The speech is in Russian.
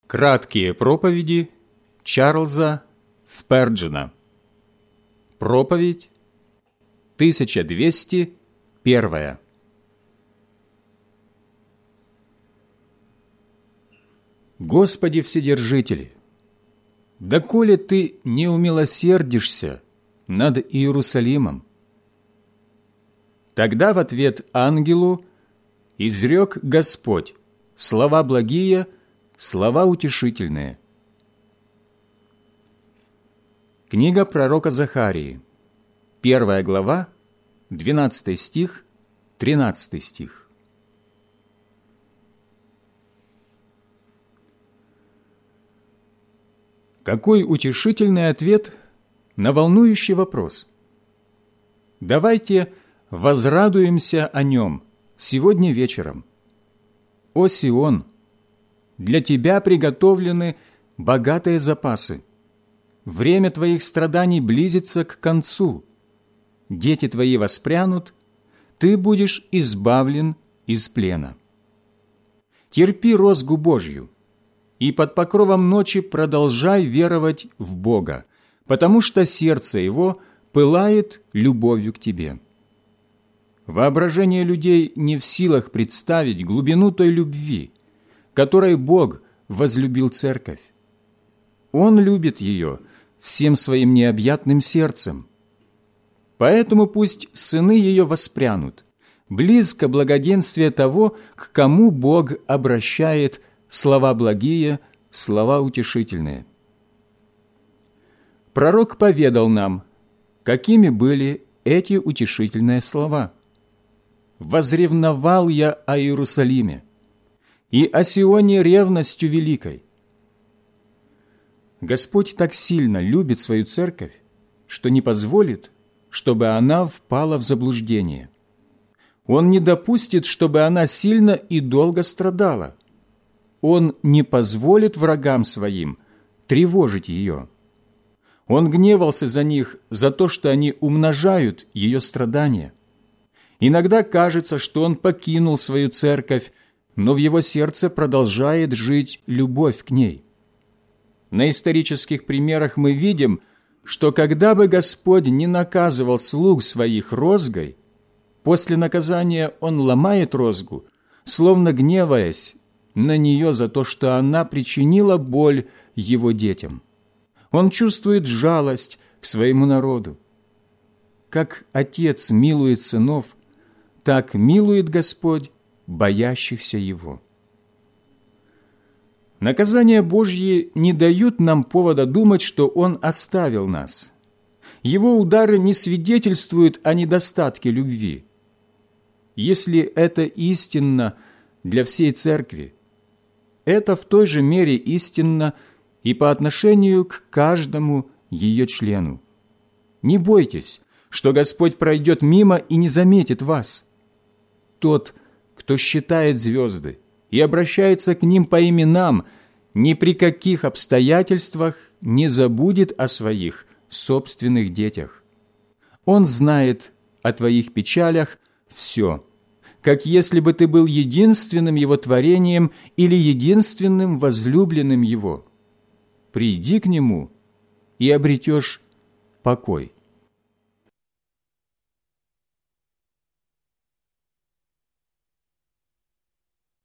Краткие проповеди Чарльза Сперджена. Проповедь 1201. Господи Вседержитель, доколе Ты не умилосердишься над Иерусалимом? Тогда в ответ ангелу изрек Господь слова благие, слова утешительные. Книга пророка Захарии, 1 глава, 12 стих, 13 стих. Какой утешительный ответ на волнующий вопрос! Давайте возрадуемся о нем сегодня вечером. О Сион! Для тебя приготовлены богатые запасы. Время твоих страданий близится к концу. Дети твои воспрянут, ты будешь избавлен из плена. Терпи розгу Божью, и под покровом ночи продолжай веровать в Бога, потому что сердце его пылает любовью к тебе. Воображение людей не в силах представить глубину той любви, которой Бог возлюбил церковь. Он любит ее всем своим необъятным сердцем. Поэтому пусть сыны ее воспрянут, близко благоденствие того, к кому Бог обращает слова благие, слова утешительные. Пророк поведал нам, какими были эти утешительные слова. «Возревновал я о Иерусалиме, и о Сионе ревностью великой». Господь так сильно любит свою церковь, что не позволит, чтобы она впала в заблуждение. Он не допустит, чтобы она сильно и долго страдала. Он не позволит врагам своим тревожить ее. Он гневался за них за то, что они умножают ее страдания. Иногда кажется, что он покинул свою церковь, но в его сердце продолжает жить любовь к ней. На исторических примерах мы видим, что когда бы Господь не наказывал слуг своих розгой, после наказания Он ломает розгу, словно гневаясь на нее за то, что она причинила боль Его детям. Он чувствует жалость к своему народу. Как Отец милует сынов, так милует Господь боящихся Его. Наказания Божьи не дают нам повода думать, что Он оставил нас. Его удары не свидетельствуют о недостатке любви. Если это истинно для всей церкви, это в той же мере истинно и по отношению к каждому ее члену. Не бойтесь, что Господь пройдет мимо и не заметит вас. Тот, кто считает звезды и обращается к ним по именам, ни при каких обстоятельствах не забудет о своих собственных детях. Он знает о твоих печалях все, как если бы ты был единственным Его творением или единственным возлюбленным Его. Приди к Нему и обретешь покой.